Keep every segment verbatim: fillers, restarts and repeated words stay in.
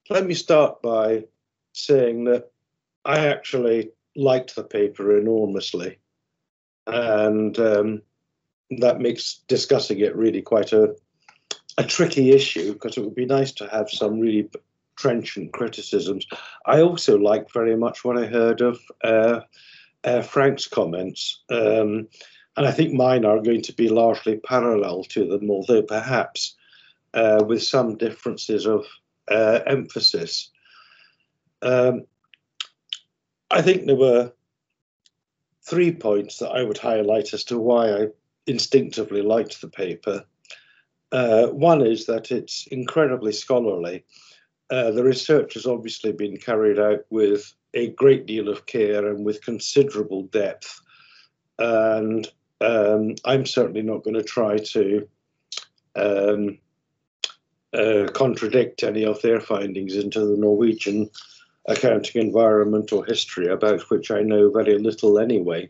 let me start by saying that I actually liked the paper enormously, and um, that makes discussing it really quite a, a tricky issue, because it would be nice to have some really trenchant criticisms. I also liked very much what I heard of uh, uh, Frank's comments, um, and I think mine are going to be largely parallel to them, although perhaps uh, with some differences of uh, emphasis. Um, I think there were three points that I would highlight as to why I instinctively liked the paper. Uh, one is that it's incredibly scholarly. Uh, the research has obviously been carried out with a great deal of care and with considerable depth. And um, I'm certainly not going to try to um, uh, contradict any of their findings into the Norwegian accounting environment or history, about which I know very little anyway.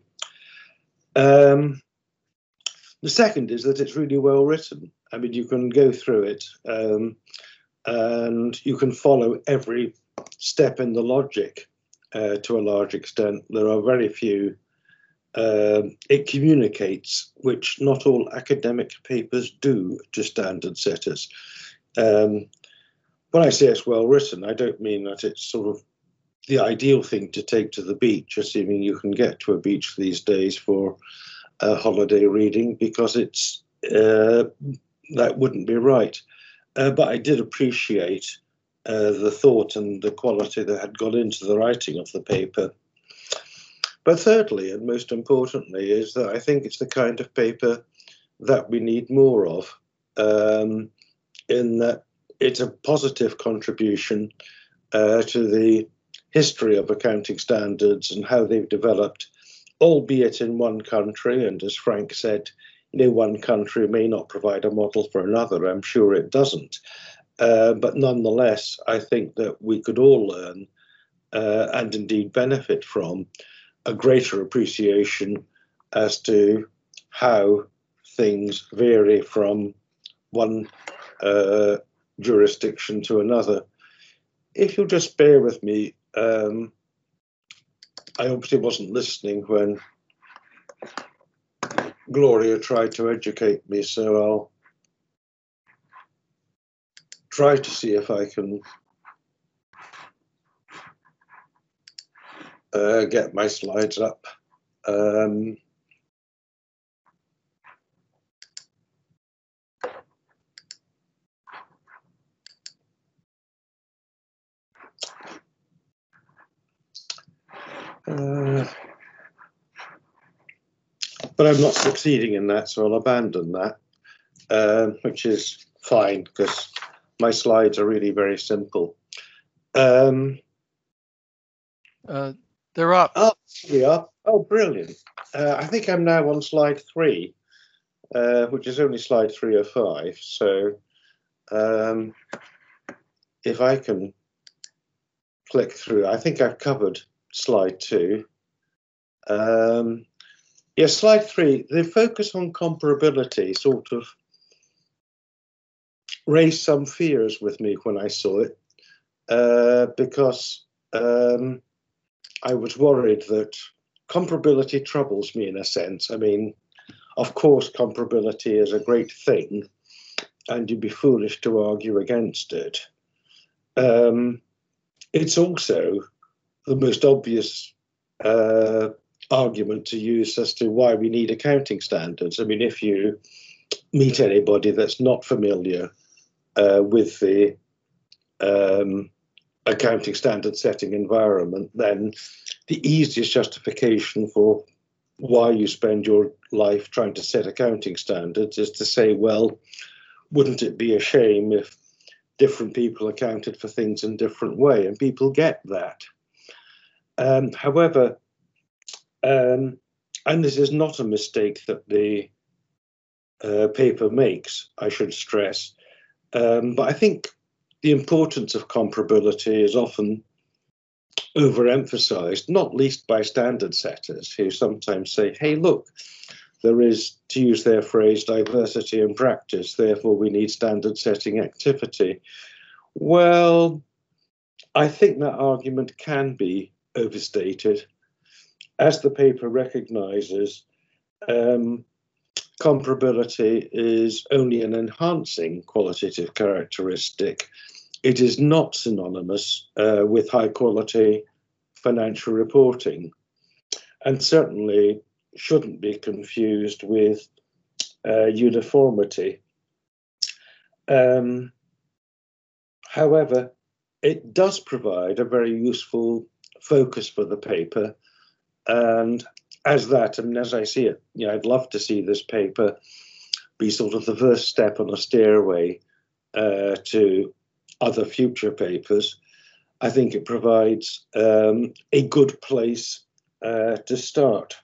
Um, the second is that it's really well written. I mean, you can go through it um, and you can follow every step in the logic uh, to a large extent. There are very few. Uh, it communicates, which not all academic papers do to standard setters. Um, when I say it's well written, I don't mean that it's sort of the ideal thing to take to the beach, assuming you can get to a beach these days for uh, holiday reading, because it's uh, that wouldn't be right. Uh, but I did appreciate uh, the thought and the quality that had gone into the writing of the paper. But thirdly, and most importantly, is that I think it's the kind of paper that we need more of, um, in that it's a positive contribution uh, to the history of accounting standards and how they've developed, albeit in one country. And as Frank said, you know, one country may not provide a model for another. I'm sure it doesn't. Uh, but nonetheless, I think that we could all learn uh, and indeed benefit from a greater appreciation as to how things vary from one uh, jurisdiction to another. If you'll just bear with me, um, I obviously wasn't listening when Gloria tried to educate me, so I'll try to see if I can uh, get my slides up. Um, uh, but I'm not succeeding in that, so I'll abandon that, uh, which is fine, because my slides are really very simple. Um, uh, they're up. Oh, we are. Oh, brilliant. Uh, I think I'm now on slide three, uh, which is only slide three or five. So um, if I can click through, I think I've covered slide two. Um, yeah, slide three, the focus on comparability sort of raised some fears with me when I saw it, uh, because um, I was worried that comparability troubles me in a sense. I mean, of course, comparability is a great thing, and you'd be foolish to argue against it. Um, it's also the most obvious uh, argument to use as to why we need accounting standards. I mean, if you meet anybody that's not familiar uh, with the um, accounting standard setting environment, then the easiest justification for why you spend your life trying to set accounting standards is to say, well, wouldn't it be a shame if different people accounted for things in different way? And people get that. Um, however, um, and this is not a mistake that the uh, paper makes, I should stress, um, but I think the importance of comparability is often overemphasized, not least by standard setters who sometimes say, hey, look, there is, to use their phrase, diversity in practice, therefore we need standard setting activity. Well, I think that argument can be overstated. As the paper recognises, um, comparability is only an enhancing qualitative characteristic. It is not synonymous uh, with high quality financial reporting, and certainly shouldn't be confused with uh, uniformity. Um, however, it does provide a very useful focus for the paper, and as that, I mean, as I see it, you know, I'd love to see this paper be sort of the first step on a stairway uh, to other future papers. I think it provides um, a good place uh, to start.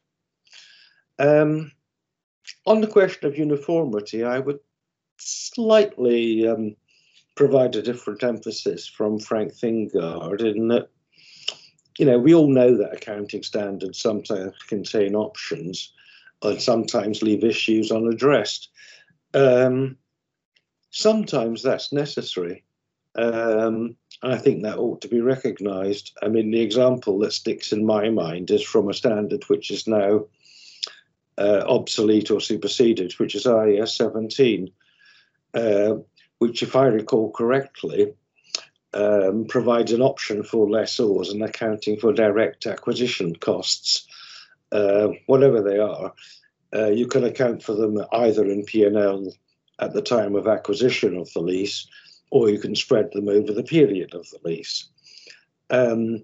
Um, on the question of uniformity, I would slightly um, provide a different emphasis from Frank Thingard in that, you know, we all know that accounting standards sometimes contain options and sometimes leave issues unaddressed. Um, sometimes that's necessary. Um, and I think that ought to be recognised. I mean, the example that sticks in my mind is from a standard which is now uh, obsolete or superseded, which is I A S seventeen, uh, which, if I recall correctly, um, provides an option for lessors in accounting for direct acquisition costs, uh, whatever they are. Uh, you can account for them either in P and L at the time of acquisition of the lease, or you can spread them over the period of the lease. Um,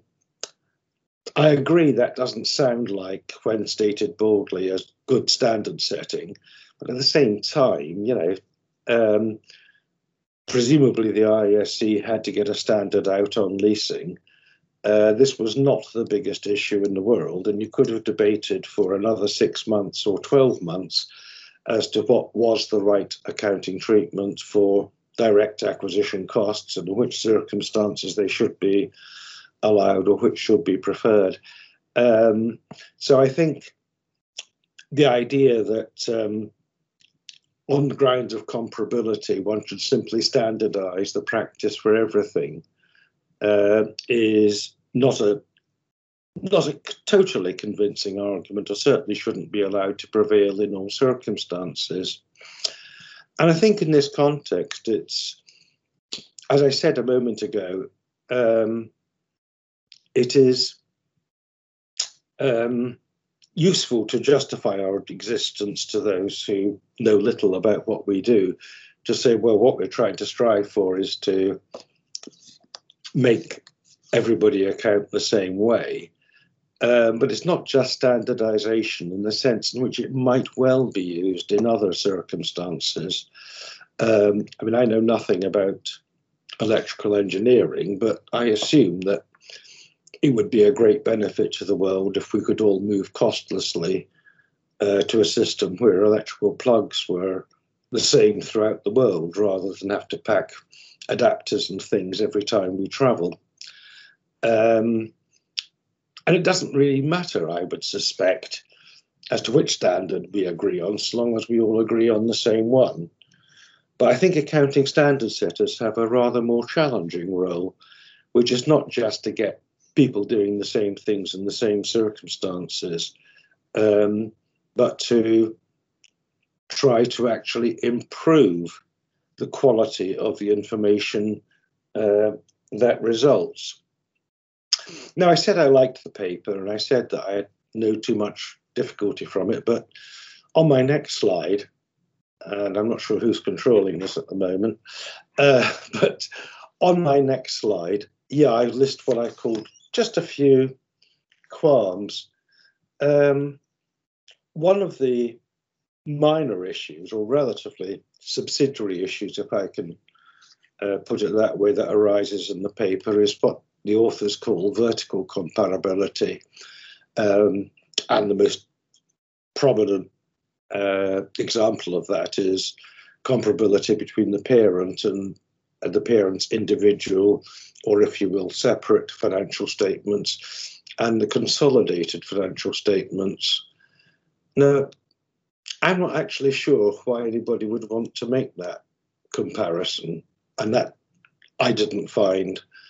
I agree that doesn't sound like, when stated boldly, a good standard setting, but at the same time, you know, um, presumably the I A S C had to get a standard out on leasing. Uh, this was not the biggest issue in the world, and you could have debated for another six months or twelve months as to what was the right accounting treatment for direct acquisition costs and in which circumstances they should be allowed or which should be preferred. Um, so I think the idea that um, on the grounds of comparability, one should simply standardize the practice for everything uh, is not a not a totally convincing argument, or certainly shouldn't be allowed to prevail in all circumstances. And I think in this context, it's, as I said a moment ago, um, it is um, useful to justify our existence to those who know little about what we do, to say, well, what we're trying to strive for is to make everybody account the same way. Um, but it's not just standardization in the sense in which it might well be used in other circumstances. Um, I mean, I know nothing about electrical engineering, but I assume that it would be a great benefit to the world if we could all move costlessly uh, to a system where electrical plugs were the same throughout the world, rather than have to pack adapters and things every time we travel. Um, and it doesn't really matter, I would suspect, as to which standard we agree on, so long as we all agree on the same one. But I think accounting standard setters have a rather more challenging role, which is not just to get people doing the same things in the same circumstances, um, but to try to actually improve the quality of the information uh, that results. Now, I said I liked the paper, and I said that I had no too much difficulty from it, but on my next slide, and I'm not sure who's controlling this at the moment, uh, but on my next slide, yeah, I list what I called just a few qualms. Um, one of the minor issues, or relatively subsidiary issues, if I can uh, put it that way, that arises in the paper is what the authors call vertical comparability. Um, and the most prominent uh, example of that is comparability between the parent and, and the parent's individual, or if you will, separate financial statements and the consolidated financial statements. Now, I'm not actually sure why anybody would want to make that comparison, and that I didn't find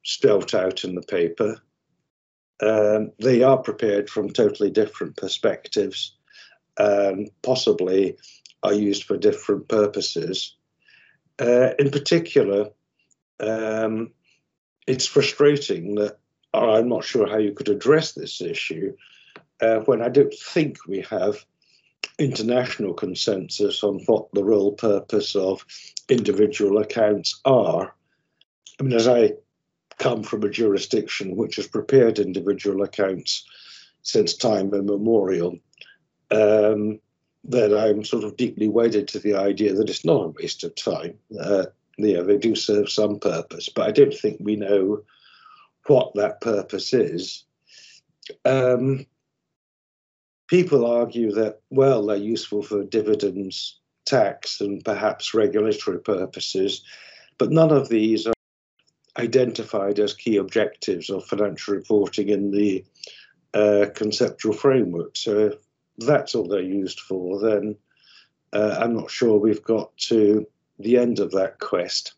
spelt out in the paper. Um, they are prepared from totally different perspectives and possibly are used for different purposes. Uh, in particular, um, it's frustrating that, or I'm not sure how you could address this issue, uh, when I don't think we have international consensus on what the real purpose of individual accounts are. I mean, as I come from a jurisdiction which has prepared individual accounts since time immemorial, um, that I'm sort of deeply wedded to the idea that it's not a waste of time. Uh, you know, they do serve some purpose, but I don't think we know what that purpose is. Um, people argue that, well, they're useful for dividends, tax, and perhaps regulatory purposes, but none of these are identified as key objectives of financial reporting in the uh, conceptual framework. So if that's all they're used for, then uh, I'm not sure we've got to the end of that quest.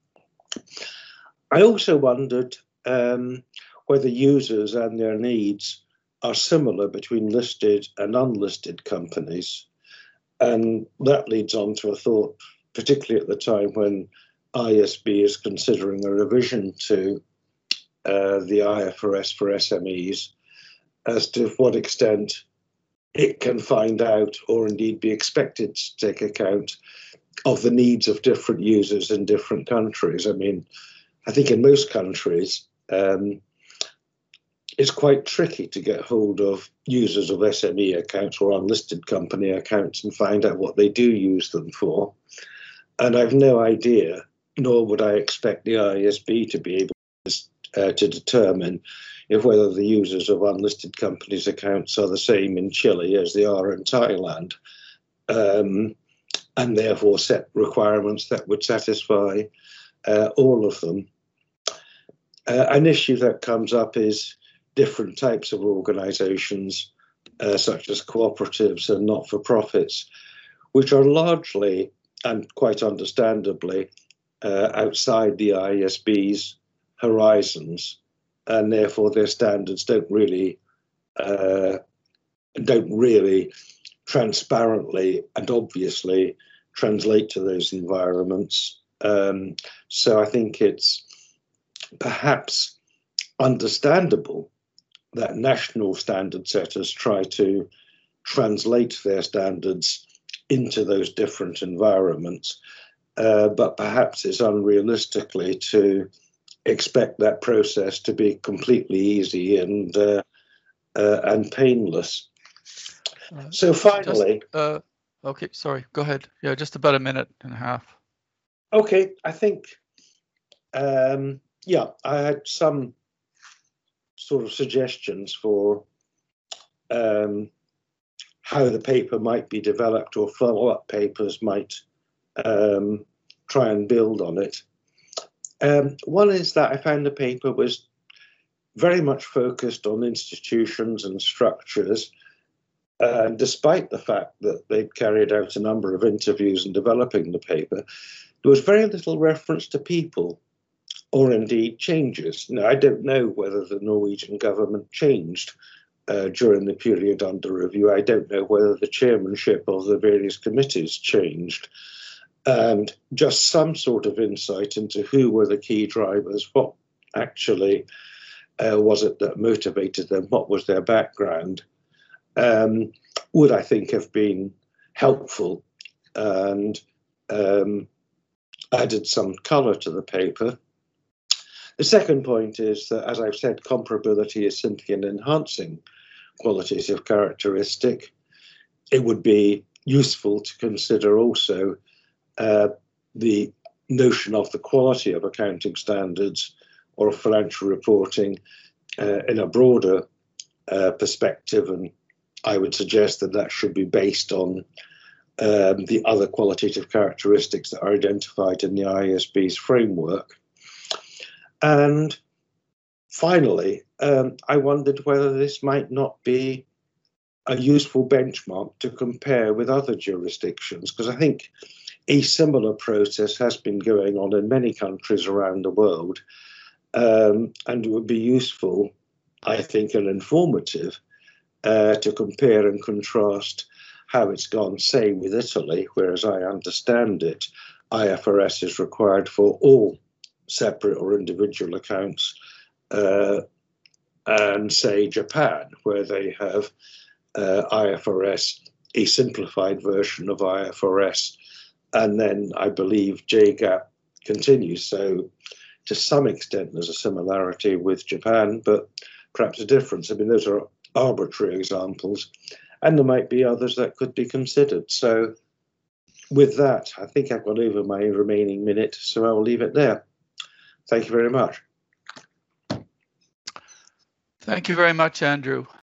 I also wondered um, whether users and their needs are similar between listed and unlisted companies. And that leads on to a thought, particularly at the time when I S B is considering a revision to uh, the I F R S for S M Es, as to what extent it can find out, or indeed be expected to take account of the needs of different users in different countries. I mean, I think in most countries, um, it's quite tricky to get hold of users of S M E accounts or unlisted company accounts and find out what they do use them for. And I've no idea, nor would I expect the I S B to be able to, uh, to determine if whether the users of unlisted companies' accounts are the same in Chile as they are in Thailand, um, and therefore set requirements that would satisfy uh, all of them. Uh, an issue that comes up is different types of organisations, uh, such as cooperatives and not-for-profits, which are largely, and quite understandably, uh, outside the I S B's horizons, and therefore their standards don't really, uh, don't really transparently and obviously translate to those environments. Um, so I think it's perhaps understandable that national standard setters try to translate their standards into those different environments, uh, but perhaps it's unrealistically to expect that process to be completely easy and uh, uh, and painless. Uh, so finally, just, uh, okay, sorry, go ahead. Yeah, just about a minute and a half. Okay, I think, um, yeah, I had some sort of suggestions for um, how the paper might be developed, or follow-up papers might um, try and build on it. Um, one is that I found the paper was very much focused on institutions and structures, uh, despite the fact that they'd carried out a number of interviews in developing the paper. There was very little reference to people, or indeed changes. Now, I don't know whether the Norwegian government changed uh, during the period under review. I don't know whether the chairmanship of the various committees changed. And just some sort of insight into who were the key drivers, what actually uh, was it that motivated them, what was their background, um, would, I think, have been helpful and um, added some colour to the paper. The second point is that, as I've said, comparability is simply an enhancing qualitative characteristic. It would be useful to consider also uh, the notion of the quality of accounting standards or financial reporting uh, in a broader uh, perspective, and I would suggest that that should be based on um, the other qualitative characteristics that are identified in the I S B's framework. And finally, um, I wondered whether this might not be a useful benchmark to compare with other jurisdictions, because I think a similar process has been going on in many countries around the world. Um, and it would be useful, I think, and informative uh, to compare and contrast how it's gone, say, with Italy, whereas I understand it, I F R S is required for all separate or individual accounts, uh, and say Japan, where they have uh, I F R S, a simplified version of I F R S, and then I believe J GAAP continues. So to some extent there's a similarity with Japan, but perhaps a difference. I mean, those are arbitrary examples, and there might be others that could be considered. So with that, I think I've gone over my remaining minute, so I'll leave it there. Thank you very much. Thank you very much, Andrew.